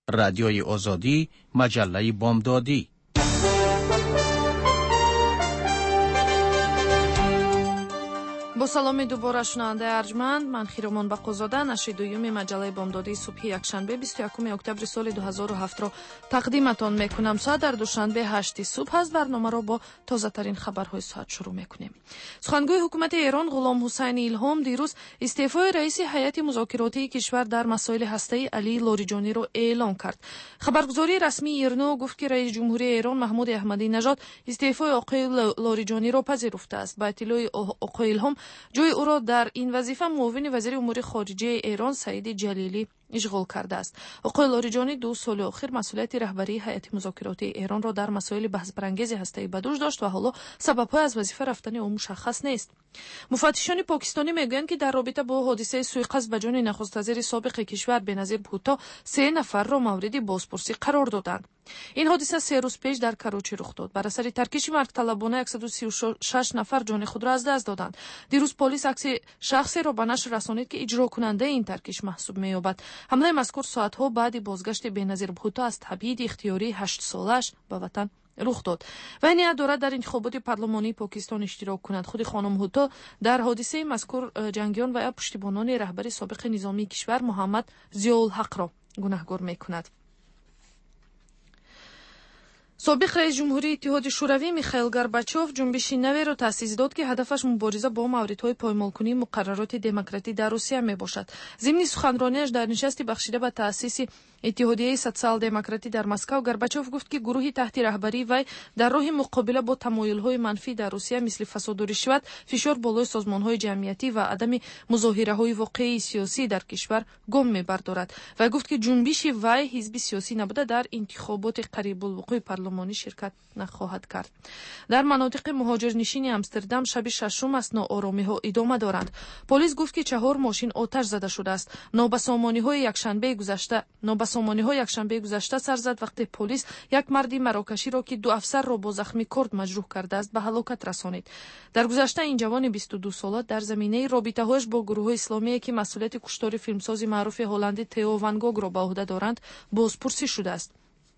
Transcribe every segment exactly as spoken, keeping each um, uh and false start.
رادیوی آزادی، مجله بامدادی. با سلامی دوباره شنونده ارجمند، من خیرمان بقوزاده نشر دوم مجله بامدادی صبح یکشنبه بیست و یکم اکتبر سال دو هزار و هفت را تقدیمتان میکنم. ساعت در دوشنبه هشت صبح است. برنامه را با تازه ترین خبرهای ساعت شروع میکنیم. سخنگوی حکومت ایران غلام حسین ایلهام دیروز استعفای رئیس هیئت مذاکراتی کشور در مسائل هسته‌ای علی لاریجانی را اعلام کرد. خبرگزاری رسمی ایرنا گفت که رئیس جمهوری ایران محمود احمدی نژاد استعفای آقای لاریجانی را پذیرفته است. با اطلاع آقای ایلهام جای او را در این وظیفه معاون وزیر امور خارجه ایران سعید جلیلی اشغال کرده است. آقای لاریجانی دو سال اخیر مسئولیت رهبری هیئت مذاکراتی ایران را در مسائل بحث برانگیز هسته‌ای به دوش داشت و حالا سبب‌های از وظیفه رفتن او مشخص نیست. مفتشان پاکستانی میگویند که در رابطه با حادثه سوءقصد به جان نخست وزیر سابق کشور بنظیر بھوتو سه نفر را مورد بازپرسی قرار دادند. این حادثه سه روز پیش در کراچی رخ داد. بر اثر ترکیش مرگ طلبانه صد و سی و شش نفر جان خود را از دست دادند. دیروز پلیس عکس شخصی را به نشر رسانید که اجرا کننده این ترکیش محسوب می‌یابد. حمله مذکور ساعت‌ها بعد بازگشت بنظیر بھوتو از تبعید اختیاری هشت سالش به وطن رخ داد. و نیت دارد در انتخابات پارلمانی پاکستان اشتراک کند. خود خانم بھوتو در حادثه مذکور جنگیان و یا پشتیبانان رهبر سابق نظامی کشور محمد ضیاءالحق را گناهکار می‌کند. سابق رئیس جمهوری اتحاد شوروی میخائیل горбачёв جنبشی نوی را تأسیس داد که هدفش مبارزه با موردهای پایمالکنی مقررات دموکراتی در روسیه میباشد. ضمن سخنرانیش در نشستی بخشیده به تأسیس اتحادیه سوسیال دموکراتی در مسکو، горбачёв گفت که گروهی تحت رهبری وی در راه مقابله با تمایل‌های منفی در روسیه مثل فساد و رشوت، فشار بالای سازمان‌های جمعیتی و عدم مظاهره‌های واقعی سیاسی در کشور گام می‌بردارد. و گفت که جنبش وی حزب سیاسی نبوده در انتخابات قریب الوقوع پارلمانی شرکت نخواهد کرد. در مناطق مهاجرنشین امستردام شب ششم است ناآرامی‌ها ادامه دارند. پلیس گفت که چهار ماشین آتش زده شده است. نابسامانی‌های یکشنبه گذشته نابسامانی‌ها یکشنبه گذشته سر زد وقتی پلیس یک مرد مراکشی را که دو افسر را با زخمی کرد مجروح کرده است به هلاکت رسانید. در گذشته این جوان بیست و دو ساله در زمینه رابطه‌هایش با گروه اسلامی که مسئولیت کشتار فیلمساز معروف هلندی تئو ون گوگ را به عهده دارند بازپرسی شده است.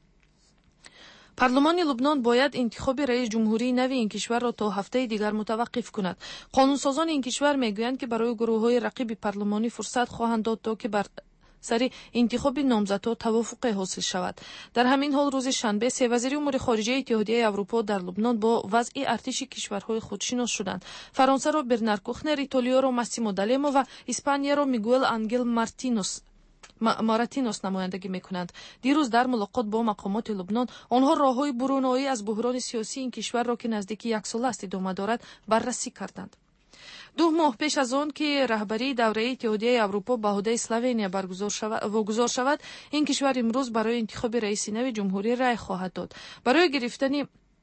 پارلمان لبنان باید انتخاب رئیس جمهوری نوی این کشور را تا هفته دیگر متوقف کند. قانونسازان این کشور میگویند که برای گروه‌های رقیب پارلمانی فرصت خواهند داد تا که بر سری انتخاب نامزدها توافق حاصل شود. در همین حال روز شنبه سه وزیر امور خارجه اتحادیه اروپا در لبنان با وضع ارتش کشورهای خود شناس شدند. فرانسه را برنارد کوخنر، ایتالیا را ماسیمو دالمو و اسپانیا را میگوئل آنگل مارتینوس مارتینوس نمایندگی میکنند. دیروز در ملاقات با مقامات لبنان آنها راههای برونایی از بحران سیاسی این کشور را که نزدیک یک سال است ادامه دارد بررسی کردند. دو ماه پیش از آن که رهبری دوره اتحادیه اروپا به عهده اسلوونیا برگزار شود واگذار شود، این کشور امروز برای انتخاب رئیس نو جمهوری رای خواهد داد. برای گرفتن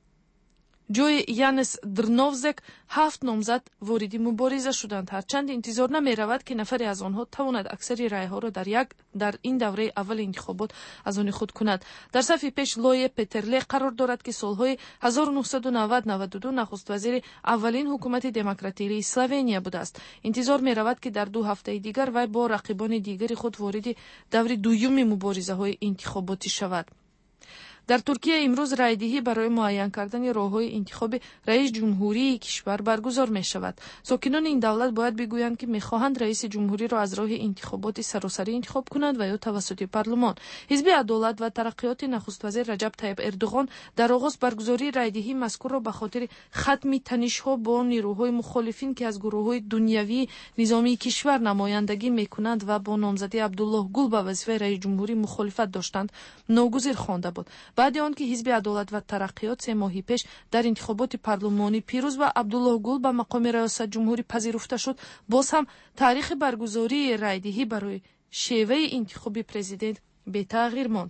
جوی یانس درنوزک هفت نامزد وارد مبارزه شدند. هرچند انتظار نمی رود که نفری از آنها تواند اکثر رای ها را در یک در این دوره اول انتخابات از آن خود کند. در صف پیش لوی پترلی قرار دارد که سالهای هزار و نهصد و نود نود و دو نخست وزیر اولین حکومت دموکراتیک اسلوونیا بوده است. انتظار می رود که در دو هفته دیگر وی با رقیبان دیگری خود وارد دور دوم مبارزه های انتخاباتی شود. در ترکیه امروز رایدهی برای معین کردن راههای انتخاب رئیس جمهوری کشور برگزار می شود. ساکنان این دولت باید بگویند که می خواهند رئیس جمهوری را از راه انتخابات سراسری انتخاب کنند و یا توسط پارلمان. حزب عدالت و ترقیات نخست وزیر رجب طیب اردوغان در آغاز برگزاری رایدهی مذکور را به خاطر ختم تنش‌ها با نیروهای مخالفین که از گروه‌های دنیوی نظامی کشور نمایندگی می‌کنند و با نامزدی عبدالله گل به وظیفه رئیس جمهوری مخالفت داشتند ناگزیر خوانده بود. بعد آن که حزب عدالت و ترقیات سه ماه پیش در انتخابات پارلمانی پیروز و عبدالله گل به مقام ریاست جمهوری پذیرفته شد، باز هم تاریخ برگزاری رایدهی برای شیوه انتخاب پرزیدنت به تغییر ماند.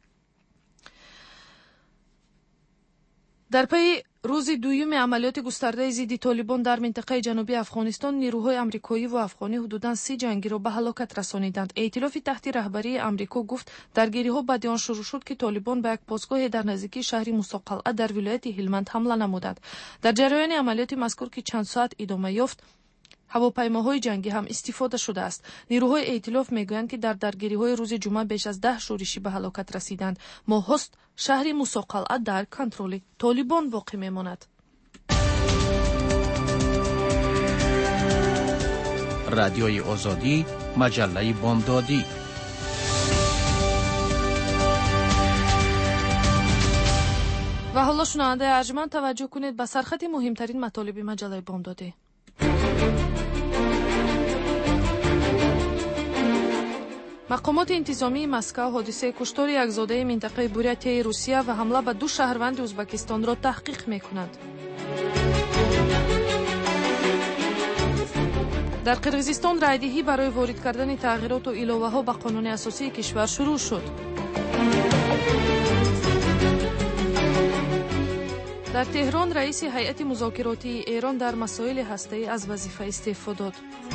در پی روز دوم عملیات گسترده ضد طالبان در منطقه جنوبی افغانستان، نیروهای آمریکایی و افغانی حدوداً سی جنگی را به هلاکت رسانیدند. ائتلاف تحت رهبری آمریکا گفت درگیری‌ها بعد آن شروع شد که طالبان به یک پاسگاه در نزدیکی شهر موسی در ولایت هلمند حمله نمودند. در جریان عملیات مذکور که چند ساعت ادامه یافت، ҳавопаймоҳои ҷангӣ ҳам истифода шудааст. Нирӯҳои эътилоф мегӯянд, ки дар даргириҳои рӯзи ҷумъа беш аз даҳ шӯришӣ ба ҳалокат расиданд. Моҳҳост шаҳри Мусоқалъа дар контроли толибон боқӣ мемонад. радиои озодӣ, маҷаллаи бомдодӣ. ва ҳоло шунавандаи арҷманд таваҷҷӯҳ кунед ба сархати муҳимтарин матолиби маҷаллаи бомдодӣ. мақомоти интизомии Москав ҳодисаи куштори якзодаи минтақаи Бурятияи Русия ва ҳамла ба ду шаҳрванди Узбекистонро таҳқиқ мекунанд. дар Қирғизистон райдиҳӣ барои ворид кардани тағйироту иловаҳо ба қонуни асосии кишвар шурӯъ шуд. дар Теҳрон раиси ҳайати музокиротии Эрон дар масоили ҳастаӣ аз вазифа истеъфо дод.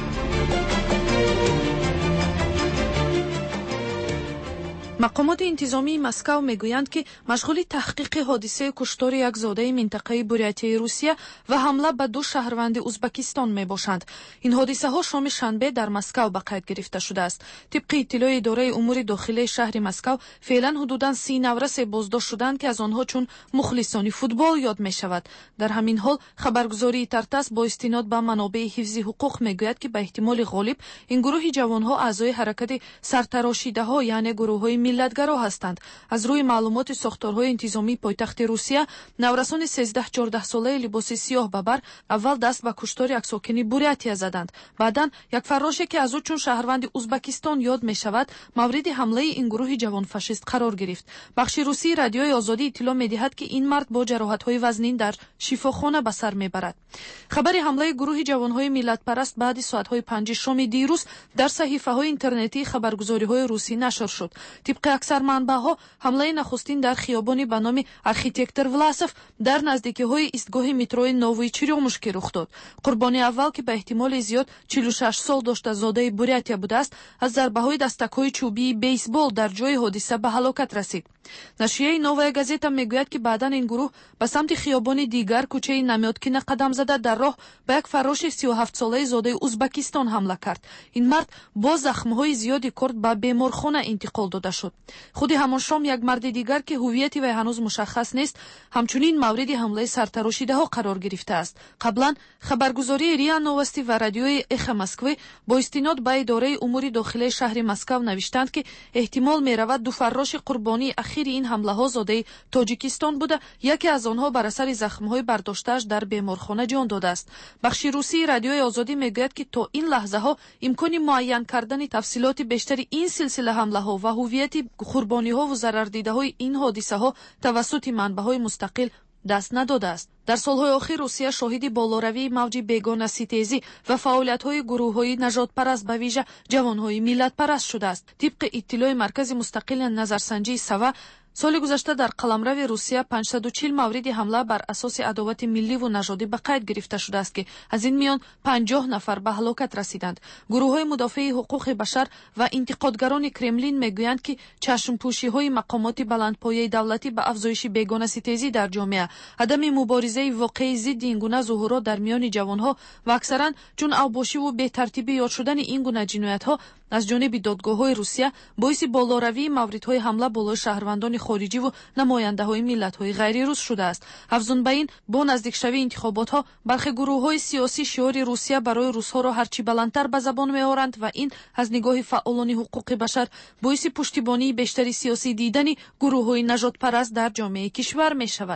мақомоти интизомии Москав мегӯянд, ки машғули таҳқиқи ҳодисаи куштори якзодаи минтақаи Бурятияи Русия ва ҳамла ба ду шаҳрванди Узбекистон мебошанд. ин ҳодисаҳо шоми шанбе дар Москав ба қайд гирифта шудааст. тибқи иттилои идораи умури дохилаи шаҳри Москав, феълан ҳудудан си наврасе боздошт шуданд, ки аз онҳо чун мухлисони футбол ёд мешавад. дар ҳамин ҳол хабаргузории Тартас бо истинод ба манобеи ҳифзи ҳуқуқ мегӯяд, ки ба эҳтимоли ғолиб ин гурӯҳи ҷавонҳо аъзои ҳаракати сартарошидаҳо, яъне гурӯҳҳои миллатгаро ҳастанд. аз рӯи маълумоти сохторҳои интизомии пойтахти Русия, наврасони сездаҳ-чордаҳсолаи либоси сиёҳ ба бар аввал даст ба куштори яксокини Бурятия заданд. баъдан як фарроше, ки аз ӯ чун шаҳрванди Узбекистон ёд мешавад, мавриди ҳамлаи ин гурӯҳи ҷавонфашист қарор гирифт. бахши русии радиои озодӣ иттилоъ медиҳад, ки ин мард бо ҷароҳатҳои вазнин дар шифохона ба сар мебарад. хабари ҳамлаи гурӯҳи ҷавонҳои миллатпараст баъди соатҳои панҷи шоми дирӯз дар саҳифаҳои интернетии хабаргузориҳои русӣ нашр шуд. тибқи аксар манбаъҳо, ҳамлаи нахустин дар хиёбони ба номи архитектор Власов дар наздикиҳои истгоҳи метрои Новии Черёмушки рух дод. қурбони аввал, ки ба эҳтимоли зиёд чилу шаш сол дошта, зодаи Бурятия будааст, аз зарбаҳои дастакҳои чӯбии бейсбол дар ҷои ҳодиса ба ҳалокат расид. нашрияи Новая газета мегӯяд, ки баъдан ин гурӯҳ ба самти хиёбони дигар, кӯчаи Намёткина қадам зада, дар роҳ ба як фарроши си و ҳафт солаи зодаи Узбекистон ҳамла кард. ин мард бо захмҳои зиёди курд ба беморхона интиқол дода шуд. худи ҳамон шом як марди дигар, ки ҳуввияти вай ҳанӯз мушаххас нест, ҳамчунин мавриди ҳамлаи сартарошидаҳо қарор гирифтааст. қаблан хабаргузории РИА Новости ва радиои Эхо Москвы бо истинод ба идораи умури дохилаи шаҳри Москав навиштанд, ки эҳтимол меравад ду фарроши қурбонии ахири ин ҳамлаҳо зодаи Тоҷикистон буда, яке аз онҳо бар асари захмҳои бардоштааш дар беморхона ҷон додааст. бахши русии радиои озодӣ мегӯяд, ки то ин лаҳзаҳо имкони муайян кардани тафсилоти бештари ин силсила ҳамлаҳо ва ҳуввияти қурбониҳову зарардидаҳои ин ҳодисаҳо тавассути манбаъҳои мустақил даст надодааст. дар солҳои охир Русия шоҳиди болоравии мавҷи бегонаситезӣ ва фаъолиятҳои гурӯҳҳои нажодпараст, ба вижа ҷавонҳои миллатпараст шудааст. тибқи иттилои маркази мустақили назарсанҷии Сава, соли гузашта дар қаламрави Русия панҷсаду чил мавриди ҳамла бар асоси адовати милливу нажодӣ ба қайд гирифта шудааст, ки аз ин миён панҷоҳ нафар ба ҳалокат расиданд. гурӯҳҳои мудофии ҳуқуқи башар ва интиқодгарони Кремлин мегӯянд, ки чашмпӯшиҳои мақомоти баландпояи давлатӣ ба афзоиши бегонаситезӣ дар ҷомеа, адами муборизаи воқеи зидди ин гуна зуҳурот дар миёни ҷавонҳо ва аксаран чун авбошиву бетартибӣ ёд шудани ин гуна ҷиноятҳо аз ҷониби додгоҳҳои Русия боиси болоравии мавридҳои ҳамла болои шаҳрвандони хориҷиву намояндаҳои миллатҳои ғайрирус шудааст. афзун ба ин, бо наздикшавии интихоботҳо бархи гурӯҳҳои сиёсӣ шиори Русия барои русҳоро ҳарчи баландтар ба забон меоранд ва ин аз нигоҳи фаъолони ҳуқуқи башар боиси пуштибонии бештари сиёсӣ дидани гурӯҳҳои нажодпараст дар ҷомеаи кишвар мешавад.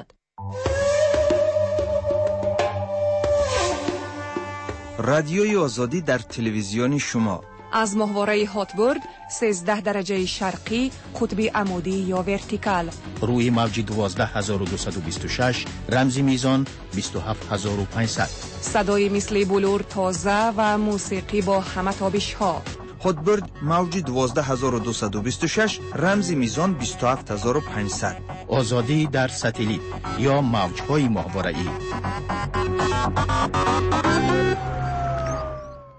радиои озодӣ дар телевизиони шумо از ماهواره هاتبورد سیزده درجه شرقی قطب عمودی یا ورتیکال روی موج دوازده هزار و دویست و بیست و شش رمز میزان بیست و هفت هزار و پانصد صدای مثل بلور تازه و موسیقی با همه تابش ها. هاتبورد موج دوازده هزار و دویست و بیست و شش رمز میزان بیست و هفت هزار و پانصد. آزادی در ساتلیت یا موجهای ماهواره‌ای.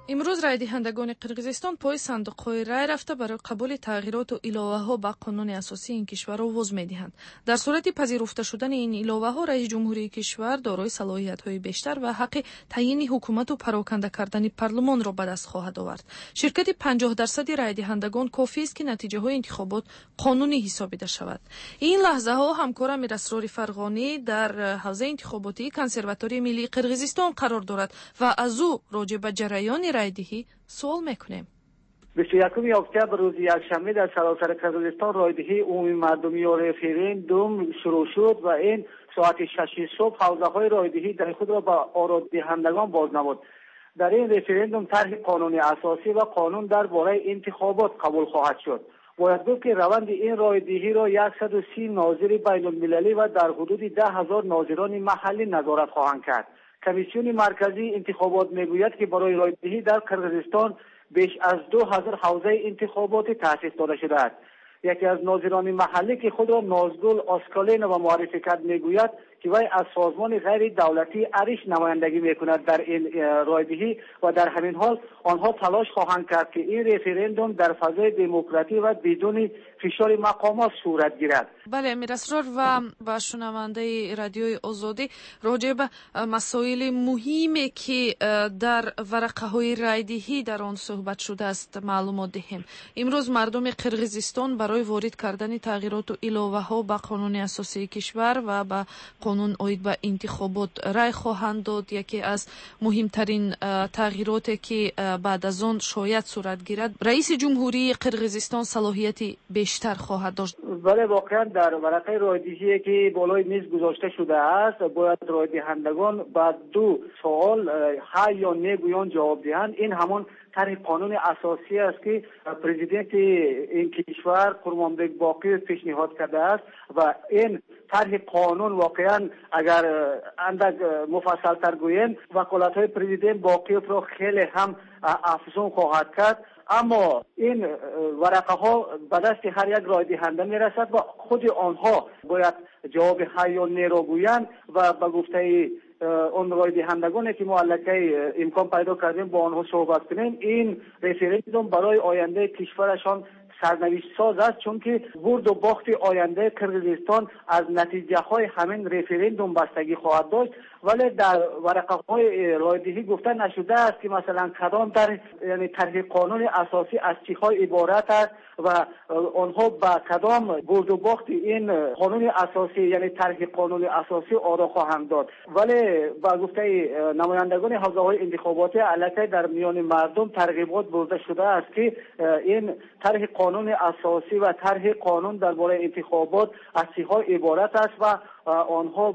امروز رای دهندگان قرقیزستان پای صندوق‌های رای رفته برای قبول تغییرات و الوه‌ها به قانون اساسی این کشور آواز می‌دهند. در صورت پذیرفته شدن این الوه‌ها رئیس جمهوری کشور دارای صلاحیت‌های بیشتر و حق تعیین حکومت و پراکنده کردن پارلمان را به دست خواهد آورد. شرکت پنجاه درصد رای دهندگان کافی است که نتیجه‌های انتخابات قانونی حسابیده شود. این لحظه‌ها همکار امیر اسرار فرغانی در حوزه انتخاباتی کنسرواتوری ملی قرقیزستان قرار دارد و از او راجع به جریان رایدهی سوال میکنیم. بیست و یکم اکتبر روز یکشنبه در سراسر قرقیزستان رایدهی عمومی مردمی و رفراندوم شروع شد و این ساعت شش صبح حوزه‌های رایدهی در خود را به آرا دهندگان باز نمود. در این رفراندوم طرح قانون اساسی و قانون درباره انتخابات قبول خواهد شد. باید گفت که روند این رایدهی را صد و سی ناظر بین المللی و در حدود ده هزار ناظران محلی نظارت خواهند کرد. کمیسیون مرکزی انتخابات میگوید که برای رایدهی در قرقیزستان بیش از دو هزار حوزه انتخاباتی تأسیس داده شده است. یکی از ناظران محلی که خود را نازگل آسکالین و معرفی کرد میگوید که وی از سازمان غیر دولتی اریش نمایندگی میکند در این رایدهی و در همین حال آنها تلاش خواهند کرد که این رفراندوم در فضای دموکراتی و بدون فشار مقامات صورت گیرد. بله، امیر اسرار و با شنونده رادیوی آزادی راجع به مسائل مهمی که در ورقه های رایدهی در آن صحبت شده است معلومات دهیم. امروز مردم قرقیزستان برای وارد کردن تغییرات و الوه ها به قانون اساسی کشور و به قانون اید به انتخابات رای خواهند داد. یکی از مهمترین تغییراتی که بعد از آن شاید صورت گیرد، رئیس جمهوری قرقیزستان صلاحیتی بیشتر خواهد داشت. بله، واقعا در ورقه رایدهی که بالای میز گذاشته شده است باید رای دهندگان بعد دو سوال ها یا نه گویان جواب دهند. این همان طرح قانون اساسی است که پرزیدنت این کشور قرمانبک باقی پیشنهاد کرده است و این طرح قانون واقعا اگر اندک مفصل تر گوییم وکالت‌های پرزیدنت باقی را خیلی هم افزون خواهد کرد. اما این ورقه ها به دست هر یک رای دهنده میرسد و خود آنها باید جواب ها یا نه را گویند و به گفته اون رای دهندگانی که معلقه امکان پیدا کردیم با آنها صحبت کنیم. این رفراندوم برای آینده کشورشان سرنوشت ساز است، چون که برد و باخت آینده قرقیزستان از نتیجه های همین رفراندوم بستگی خواهد داشت. ولی در ورقه های رایدهی گفته نشده است که مثلا کدام در یعنی طرح قانون اساسی از چیزهای عبارت است و آنها با کدام برد و باخت این قانون اساسی یعنی طرح قانون اساسی آرا خواهند داد. ولی با گفته نمایندگان حوزه های انتخاباتی علاقه در میان مردم ترغیبات برده شده است که این طرح قانون اساسی و طرح قانون درباره انتخابات از چیزهای عبارت است و آنها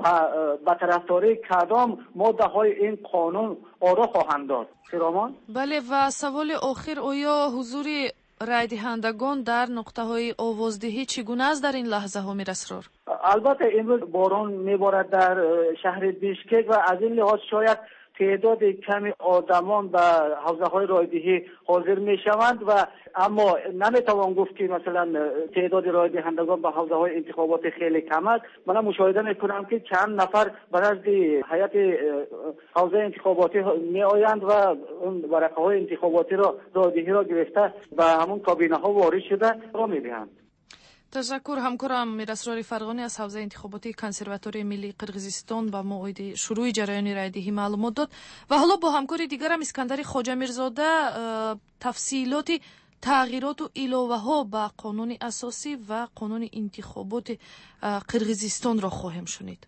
با طرفداری کدام ماده های این قانون آرا خواهند داد. خیرامان؟ بله، و سوال آخر، آیا حضور رای دهندگان در نقطه های آوازدهی چگونه است در این لحظه ها امیر اسرار؟ البته امروز باران میبارد در شهر بیشکک و از این لحاظ شاید تعداد کمی آدمان به حوزه های رایدهی حاضر می شوند و اما نمیتوان گفت که مثلا تعداد رای دهندگان به حوزه های انتخابات خیلی کم است. من مشاهده میکنم که چند نفر بر از هیئت حوزه انتخاباتی می آیند و اون ورقه های انتخاباتی را رایدهی را گرفته و همون کابینه ها وارد شده را می دهند. تشکر. همکارم امیر اسرار فرغانی از حوزه انتخاباتی کنسرواتوری ملی قرقیزستان با موعد شروع جریان رایدهی معلومات داد. و حالا با همکار دیگرم اسکندر خواجه میرزاده تفصیلات تغییرات و الوه ها به قانون اساسی و قانون انتخابات قرقیزستان را خواهیم شنید.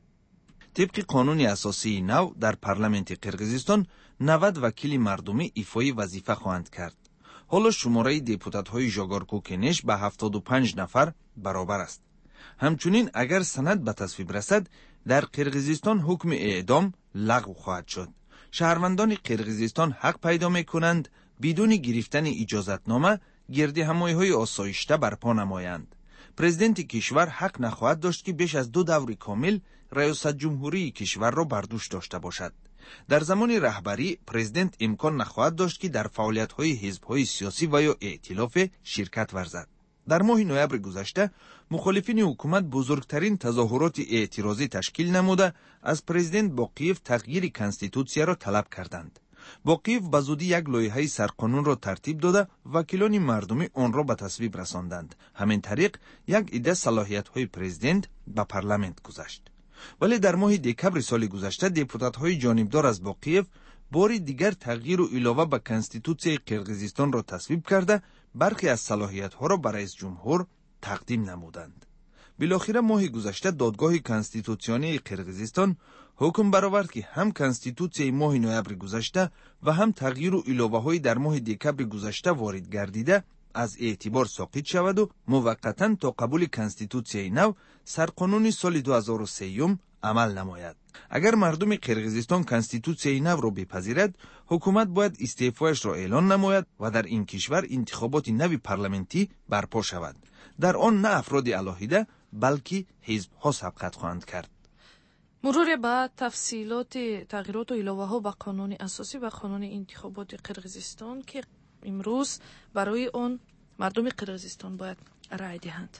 طبق قانون اساسی نو در پارلمانت قرقیزستان نود وکیل مردمی ایفای وظیفه خواهند کرد. حالا شماره دیپوتات های ژاگارکو کنش به هفتاد و پنج نفر برابر است. همچنین اگر سند به تصویب رسد در قرقیزستان حکم اعدام لغو خواهد شد. شهروندان قرقیزستان حق پیدا می کنند بدون گرفتن اجازتنامه گرد همایی های آسایشته برپا نمایند. پرزیدنت کشور حق نخواهد داشت که بیش از دو دور کامل ریاست جمهوری کشور را بر دوش داشته باشد. در زمان رهبری پرزیدنت امکان نخواهد داشت که در فعالیت‌های حزب‌های سیاسی و یا ائتلاف شرکت ورزد. در ماه نوامبر گذشته مخالفین حکومت بزرگترین تظاهرات اعتراضی تشکیل نموده از پرزیدنت باقیف تغییر کنستیتوسیا را طلب کردند. боқиев ба зудӣ як лоиҳаи сарқонунро тартиб дода вакилони мардумӣ онро ба тасвиб расонданд. ҳамин тариқ як идда салоҳиятҳои президент ба парламент гузашт. вале дар моҳи декабри соли гузашта депутатҳои ҷонибдор аз боқиев бори дигар тағйиру илова ба конститутсияи қирғизистонро тасвиб карда, бархе аз салоҳиятҳоро ба раисҷумҳур тақдим намуданд. билохира моҳи гузашта додгоҳи конститутсионии қирғизистон ҳукм баровард, ки ҳам конститутсияи моҳи ноябри гузашта ва ҳам тағйиру иловаҳои дар моҳи декабри гузашта ворид гардида аз эътибор соқит шаваду муваққатан то қабули конститутсияи нав сарқонуни соли ду ҳазору сеюм амал намояд. агар мардуми қирғизистон конститутсияи навро бипазирад, ҳукумат бояд истеъфояшро эълон намояд ва дар ин кишвар интихоботи нави парламентӣ барпо шавад. дар он на афроди алоҳида, балки ҳизбҳо сабқат хоҳанд кард. муруре ба тафсилоти тағйироту иловаҳо ба қонуни асосӣ ва қонуни интихоботи қирғизистон, ки имрӯз барои он мардуми қирғизистон бояд раъй диҳанд.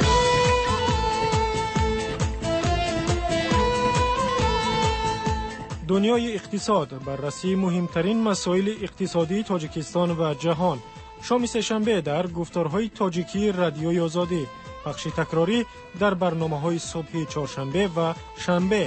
дунёи иқтисод, баррасии муҳимтарин масоили иқтисодии Тоҷикистон ва ҷаҳон. шоми сешанбе дар гуфторҳои тоҷикии радиои озодӣ. пахши такрорӣ дар барномаҳои субҳи чоршанбе ва шанбе.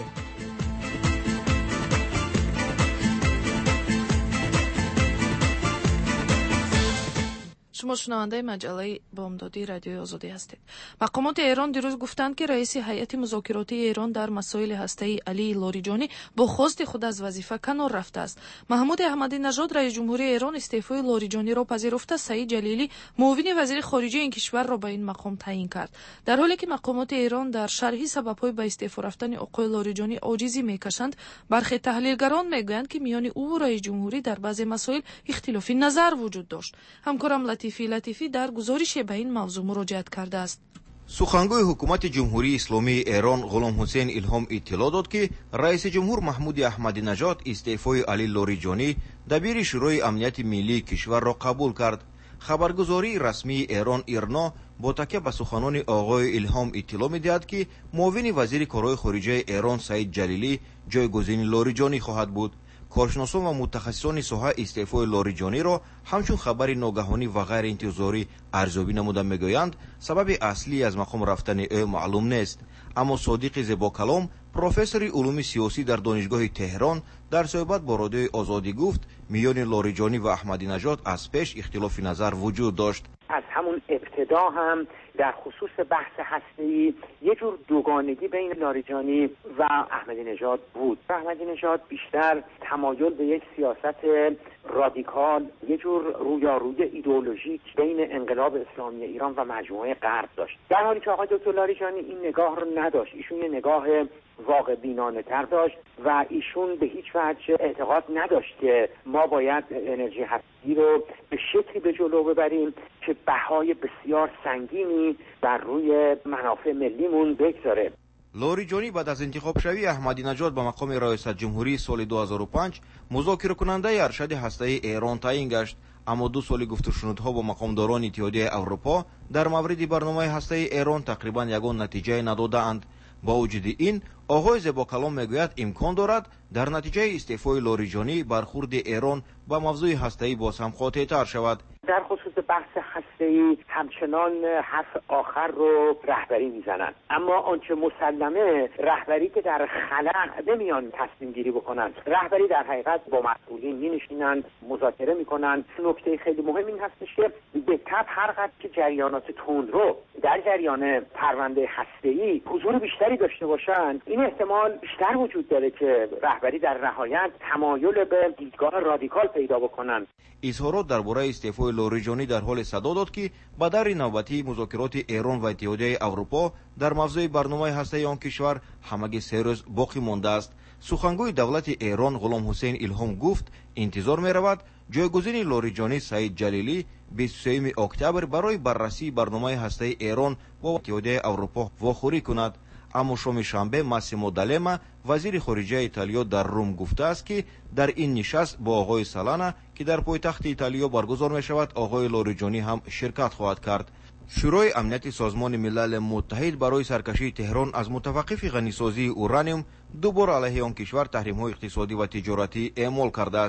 шумо шунавандаи маҷаллаи бомдодии радиои озодӣ ҳастед. мақомоти Эрон дирӯз гуфтанд, ки раиси ҳайати музокиротии Эрон дар масоили ҳастаи Алии Лориҷонӣ бо хости худ аз вазифа канор рафтааст. Маҳмуди Аҳмадинажод раис ҷумҳурии Эрон истеъфои Лориҷониро пазируфта, Саид Ҷалилӣ муовини вазири хориҷии ин кишварро ба ин мақом таъин кард. дар ҳоле ки мақомоти Эрон дар шарҳи сабабҳои ба истеъфо рафтани оқои Лориҷонӣ оҷизӣ мекашанд, бархе таҳлилгарон мегӯянд, ки миёни ӯ раис ҷумҳурӣ дар баъзе масоил ихтилофи назар вуҷуд дошт. ҳамкорам Латифи Латифи дар гузорише ба ин мавзӯъ муроҷиат кардааст. сухангӯи ҳукумати ҷумҳурии исломии Эрон Ғулом Ҳусейн Илҳом иттилоъ дод, ки раиси ҷумҳур Маҳмуди Аҳмадинажод истеъфои Али Лориҷонӣ дабири шӯрои амнияти миллии кишварро қабул кард. хабаргузории расмии Эрон ИРНО бо такя ба суханони оғои Илҳом иттилоъ медиҳад, ки муовини вазири корҳои хориҷаи Эрон Саид Ҷалилӣ ҷойгузини Лориҷонӣ хоҳад буд. коршиносон ва мутахассисони соҳа истеъфои Лориҷониро ҳамчун хабари ногаҳонӣ ва ғайриинтизорӣ арзёбӣ намуда мегӯянд, сабаби аслии аз мақом рафтани ӯ маълум нест. аммо Содиқи Зебокалом, профессори улуми сиёсӣ дар донишгоҳи Теҳрон, дар суҳбат бо радиои Озодӣ гуфт, миёни Лориҷонӣ ва Аҳмадинажод аз пеш ихтилофи назар вуҷуд дошт. از همون ابتدا هم در خصوص بحث هسته‌ای یه جور دوگانگی بین لاریجانی و احمدی نژاد بود. احمدی نژاد بیشتر تمایل به یک سیاست رادیکال، یه جور رویارویی ایدئولوژیک بین انقلاب اسلامی ایران و مجموعه غرب داشت. در حالی که آقای دکتر لاریجانی این نگاه رو نداشت. ایشون یه نگاه واقع بینانه تر داشت و ایشون به هیچ وجه اعتقاد نداشت که ما باید انرژی هستی رو به شکلی به جلو ببریم که بهای بسیار سنگینی بر روی منافع ملیمون بگذاره. لوریجانی بعد از انتخاب شوی احمدینژاد به مقام ریاست جمهوری سال دو هزار و پنج مذاکره کننده ارشد هسته‌ای ایران تعیین گشت، اما دو سال گفتگوها با مقامداران اتحادیه اروپا در مورد برنامه هسته‌ای ایران تقریبا یگان نتیجه ندادند. با وجود این آقای زیباکلام میگوید امکان دارد در نتیجه استعفای لاریجانی برخورد ایران با موضوع هسته‌ای باز هم قاطع‌تر شود. در خصوص بحث هسته‌ای همچنان حرف آخر رو رهبری میزنند، اما آنچه مسلمه رهبری که در خلأ نمیان تصمیم گیری بکنند. رهبری در حقیقت با مسئولین می‌نشینند، مذاکره میکنند. نکته خیلی مهم این هستش که به طب هر قدر که جریانات تندرو در جریان پرونده هسته‌ای حضور بیشتری داشته باشند، این احتمال بیشتر وجود داره که رهبری در نهایت تمایل به دیدگاه رادیکال پیدا بکنند. اظهارات درباره استعفای لاریجانی در حال صدا داد که با در نوبتی مذاکرات ایران و اتحادیه اروپا در موضوع برنامه هسته‌ای آن کشور همگی سه روز باقی مانده است. سخنگوی دولت ایران غلام حسین الهام گفت انتظار می رود جایگزین لاریجانی سعید جلیلی بیست و سوم اکتبر برای بررسی برنامه هسته‌ای ایران با اتحادیه اروپا واخوری کند. اما شام شنبه ماسیمو دالما وزیر خارجه ایتالیا در روم گفته است که در این نشست با آقای سالانا که در پایتخت ایتالیا برگزار می شود آقای لاریجانی هم شرکت خواهد کرد. شورای امنیت سازمان ملل متحد برای سرکشی تهران از متوقف غنیسازی اورانیوم دوباره علیه آن کشور تحریم‌های اقتصادی و تجارتی اعمال کرده است.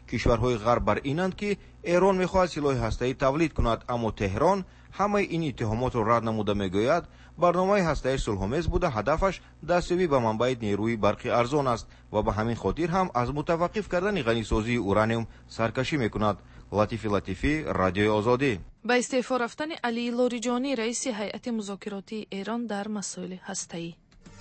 کشورهای غرب بر اینند که ایران میخواهد سلاح هسته‌ای تولید کند، اما تهران همه این اتهامات را رد نموده میگوید برنامه هسته‌ای صلح‌آمیز بوده، هدفش دستیابی به منبع نیروی برقی ارزان است و به همین خاطر هم از متوقف کردن غنیسازی اورانیوم سرکشی میکند. لطیفی لطیفی، رادیوی آزادی. با استعفا رفتن علی لاریجانی رئیس هیئت مذاکراتی ایران در مسائل هسته‌ای.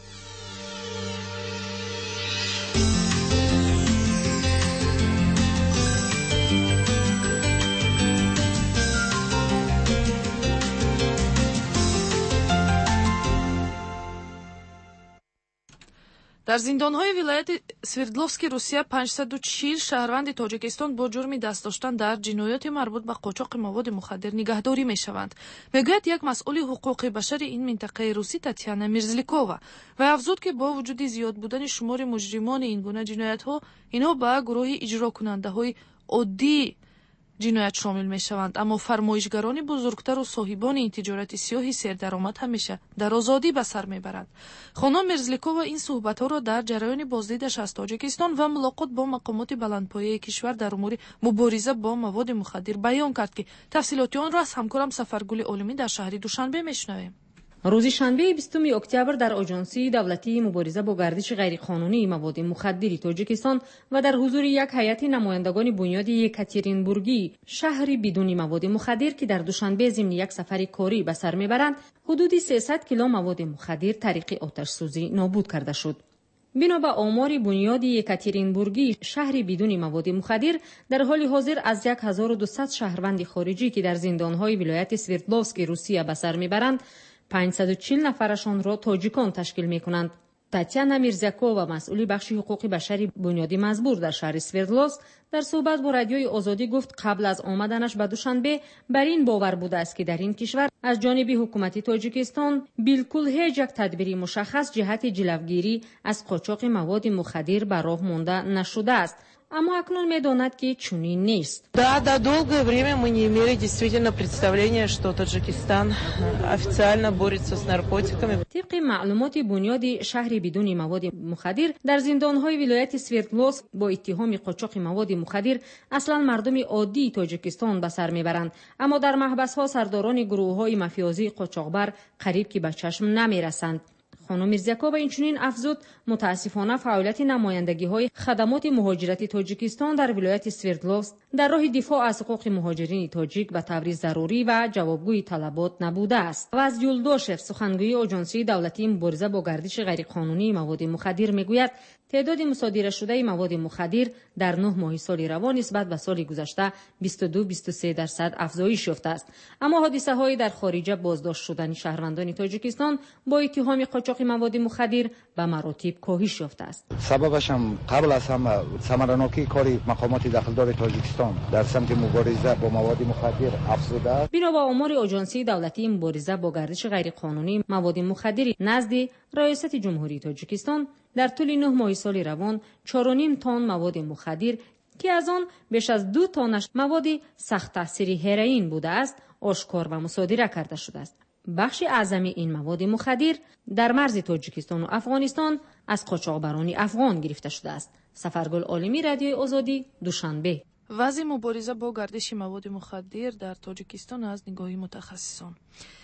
در زندان‌های ولایت سوردلوفسک روسیه پانصد و چهل شهروند تاجیکستان با جرم دست داشتن در جنایات مربوط به قاچاق مواد مخدر نگهداری می‌شوند. میگوید یک مسئول حقوق بشر این منطقه روسی تاتیانا میرزلیکووا و افزود که با وجود زیاد بودن شمار مجرمان این گونه جنایت‌ها، اینها به گروه اجرا کننده‌های عادی جنایت شامل می شوند، اما فرمایشگران بزرگتر و صاحبان این تجارت سیاه سردرآمد همیشه در آزادی به سر می برند. خانم میرزلیکووا این صحبت ها را در جریان بازدیدش از تاجیکستان و ملاقات با مقامات بلندپایه کشور در امور مبارزه با مواد مخدر بیان کرد که تفصیلات آن را از همکارم سفرگل عالمی در شهر دوشنبه میشنویم. روز شنبه بیستم اکتبر در آژانسی دولتی مبارزه با گردش غیرقانونی مواد مخدر تاجیکستان و در حضور یک هیئت نمایندگان بنیاد یکاترینبورگی شهری بدون مواد مخدر که در دوشنبه ضمن یک سفر کاری به سر میبرند، حدود سیصد کیلو مواد مخدر طریق آتش سوزی نابود کرده شد. بنا به آمار بنیاد یکاترینبورگی شهری بدون مواد مخدر در حال حاضر از هزار و دویست شهروند خارجی که در زندان‌های ولایت سوردلوفسک روسیه به سر میبرند، پانصد و چهل نفرشان را تاجیکان تشکیل می‌کنند. تاتیانا میرزلیکووا مسئول بخش حقوق بشری بنیاد مزبور در شهر سوردلوفسک در صحبت با رادیوی آزادی گفت قبل از آمدنش به دوشنبه بر این باور بوده است که در این کشور از جانب حکومت تاجیکستان بالکل هیچ یک تدبیری مشخص جهت جلوگیری از قاچاق مواد مخدر به راه مانده نشده است، اما اکنون می‌داند که چنین نیست. Да, да, долгое время мы не имели действительно представления, что Таджикистан официально борется с наркотиками. طبق معلومات بنیاد شهر بدون مواد مخدر در زندان‌های ولایت سوردلوفسک با اتهام قاچاق مواد مخدر اصلا مردم عادی تاجیکستان به سر میبرند، اما در محبس‌ها سرداران گروه‌های مافیازی قاچاقبر قریب که به چشم نمیرسند. خانم میرزلیکووا اینچنین افزود متاسفانه فعالیت نمایندگی‌های خدمات مهاجرتی تاجیکستان در ولایت سوردلوفسک در راه دفاع از حقوق مهاجرین تاجیک به طور ضروری و جوابگوی طلبات نبوده است. و از یولداشف سخنگوی آژانسی دولتی مبارزه با گردش غیرقانونی مواد مخدر میگوید تعداد مصادره شده مواد مخدر در نه ماه سال روان نسبت به سال گذشته بیست و دو تا بیست و سه درصد افزایش یافته است، اما حادثه‌های در خارج بازداشت شدن شهروندان تاجیکستان با اتهام قاچاق مواد مخدر به مراتب کاهش یافته است. سببش هم قبل از همه ثمراناکی کار مقامات داخلدار تاجیکستان در سمت مبارزه با مواد مخدر افزوده است. بنا به آمار آژانسی دولتی مبارزه با گردش غیرقانونی مواد مخدر نزد ریاست جمهوری تاجیکستان در طول نه ماه سال روان چهار و نیم تن مواد مخدر که از آن بیش از دو تنش مواد سخت تاثیر هروئین بوده است آشکار و مصادره کرده شده است. بخش اعظم این مواد مخدر در مرز تاجیکستان و افغانستان از قاچاقبران افغان گرفته شده است. سفرگل عالمی، رادیوی آزادی، دوشنبه. وضع مبارزه با گردش مواد مخدر در تاجیکستان از نگاه متخصصان.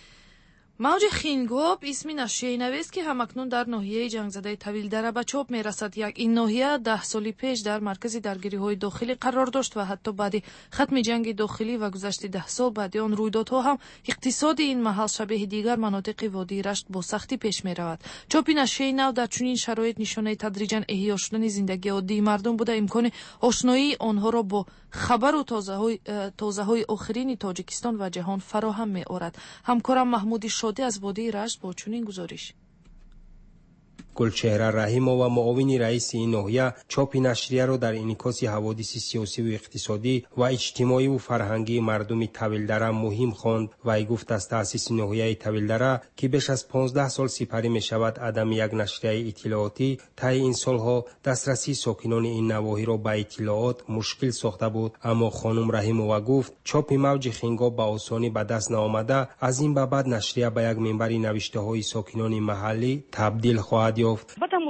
موج خینگاب اسمی نشریه نویس که همکنون در ناحیه جنگزده طویلدره به چاپ میرسد. یک این ناحیه ده سال پیش در مرکز درگیری‌های داخلی قرار داشت و حتی بعد ختم جنگ داخلی و گذشت ده سال بعد آن رویدادها هم اقتصاد این محل شبیه دیگر مناطق وادی رشت با سختی پیش میرود. چاپ نشریه نو در چنین شرایط نشانه تدریجاً احیا شدن زندگی عادی مردم بوده، امکان آشنایی آنها را با خبر و تازه‌های تازه‌های آخرین تاجیکستان و جهان فراهم می‌آورد. همکارم محمود شادی از وادی رشت با چنین گزارش. گلچهره رحیمова معاون رئیس این ناحیه چاپ نشریه را در انعکاس حوادث سیاسی و اقتصادی و اجتماعی و فرهنگی مردم طویلدره مهم خواند و ای گفت از تأسیس ناحیه طویلدره که بیش از پانزده سال سپری می شود عدم یک نشریه اطلاعاتی طی این سالها دسترسی ساکنان این نواحی را به اطلاعات مشکل ساخته بود، اما خانم رحیمova گفت چاپ موج خنگاب به آسانی به دست نآمده از این به بعد نشریه به یک منبر نوشته های ساکنان محلی تبدیل خواهد یافت. В этом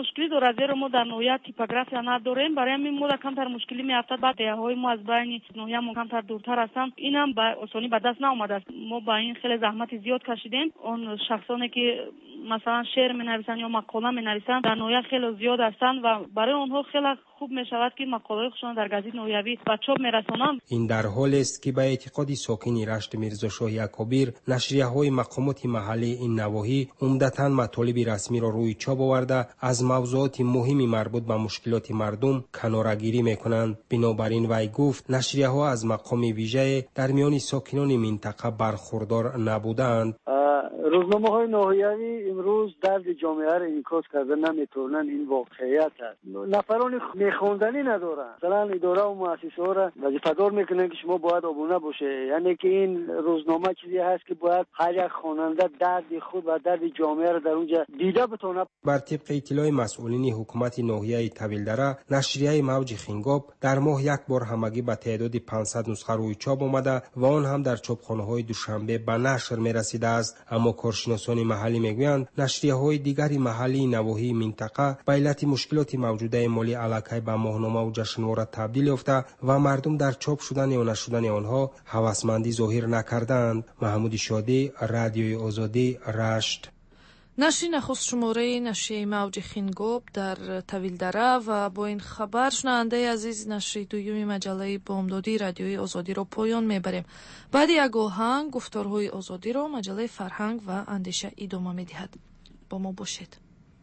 مشکلی داره، زیرا ما در نوعیت تیپوگرافی نداریم. برای همین ما کمتر مشکلی میافتاد. بعد دههای ما از بین نوعیت کمتر دورتر هستن. اینم به آسانی به دست نیامده است. ما با این خیلی زحمت زیاد کشیدیم. اون شخصانی که مثلا شعر می‌نویسن یا مقاله می‌نویسن در نوعیت خیلی زیاد هستند و برای اونها خیلی خوب می‌شود که مقاله خودشون در گزیده نویوی به چاپ می‌رسانند. این در حالی است که به اعتقاد ساکنی رشت میرزاشاه یعقوبی نشریه‌های مقامات محلی این نواحی عمدتاً مطالب رسمی را روی چاپ آورده از موضوعات مهمی مربوط به مشکلات مردم کناره‌گیری می‌کنند. بنابراین وی گفت نشریه‌ها از مقام ویژه در میان ساکنان منطقه برخوردار نبودند. روزنامه‌های ناحیوی امروز درد جامعه را انعکاس کرده نمیتونن. این واقعیت است. نفرانی میخوندنی ندارن. مثلا اداره و مؤسسه‌ها را وظیفه‌دار میکنن که شما باید آبونه باشه. یعنی که این روزنامه چیزی هست که باید هر یک خواننده درد خود و درد جامعه را در اونجا دیده بتونه. بر طبق اطلاع مسئولین حکومت ناحیه طویلدره، نشریه موج خنگاب در ماه یک بار همگی به تعداد پانصد نسخه روی چاپ آمده و آن هم در چاپخانه‌های دوشنبه به نشر می‌رسیده است. اما کارشناسان محلی میگویند نشریه‌های دیگری محلی نواحی منطقه به علت مشکلات موجوده مالی علاقه به ماهنامه و جشنواره تبدیل یافته و مردم در چاپ شدن یا نشدن آنها هوسمندی ظاهر نکردند. محمود شادی، رادیوی آزادی، رشت. نشر نخست شماره نشریه موج خنگاب در طویلدره و با این خبر شنونده عزیز نشر دوم مجله بامدادی رادیوی آزادی را پایان میبریم. بعد یک آهنگ گفتارهای آزادی را مجله فرهنگ و اندیشه ادامه میدهد. با ما باشید.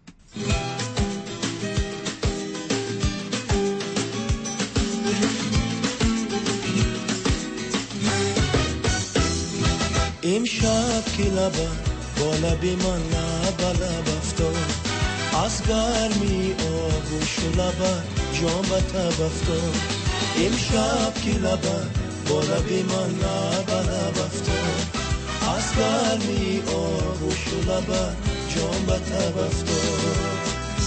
امشب که لبه با لب من لب لب افتاد، از گرمی آغوش و لبه جام به تب افتاد. امشب که لبه با لب من لب لب افتاد، از گرمی آغوش و لبه جام به تب افتاد.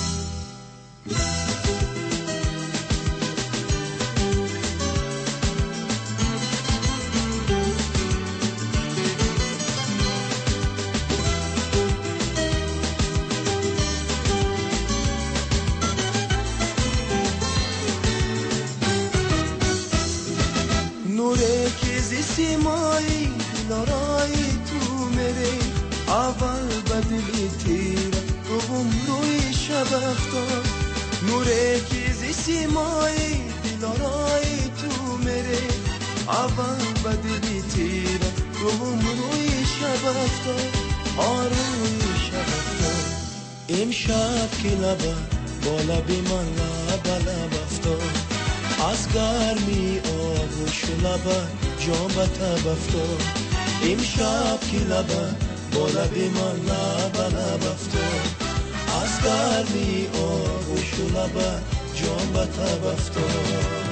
سیمایی دلارای تو میره، اول بدلی تیر دوم روی شب افتاد. نوره کیزی سیمایی دلارای تو میره، اول بدلی تیر دوم روی شب افتاد. آروی شب افتاد. امشب که لبه با لب من لب لب افتاد، از گرمی آغوش و لبه جام به تب افتاد. امشب که لبه با لب من لب لب افتاد، از گرمی آغوش و لبه جام به تب افتاد.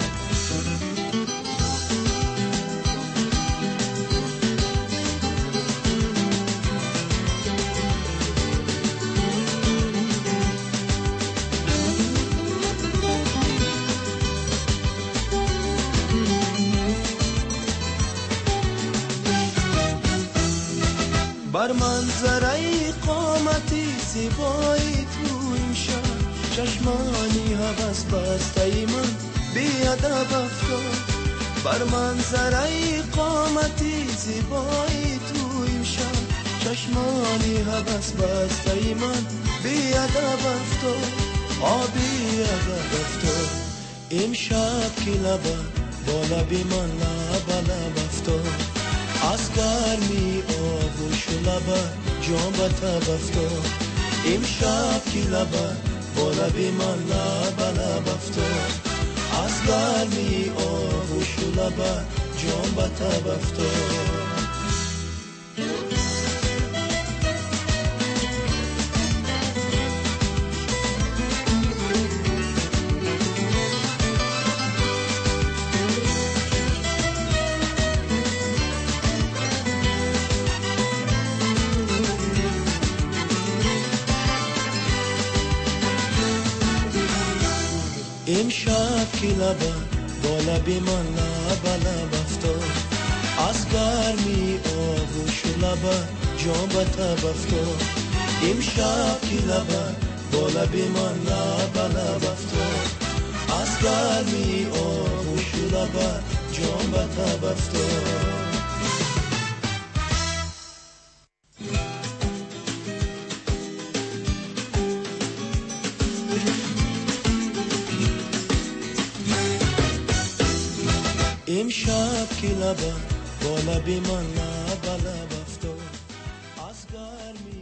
بر منظره قامتی زیبایی تو امشب، چشمانی هوس بسته من بیادب افتاد. بر منظره قامتی زیبایی تو امشب، چشمانی هوس بسته من بیادب افتاد. آبی ادب افتاد. امشب که لبه با لب من لب لب افتاد، از گرمی آغوش و لبه جام به تب افتاد. امشب که لبه با لب من لب لب افتاد، از گرمی آغوش و لبه جام به تب افتاد. امشب که لبه با لب من لب لب افتاد، از گرمی آغوش و لبه جام به تب افتاد. امشب که لبه با لب من لب لب افتاد از گرمی آغوش و لبت جان به تب افتاد امشب که لبت با لب من لب لب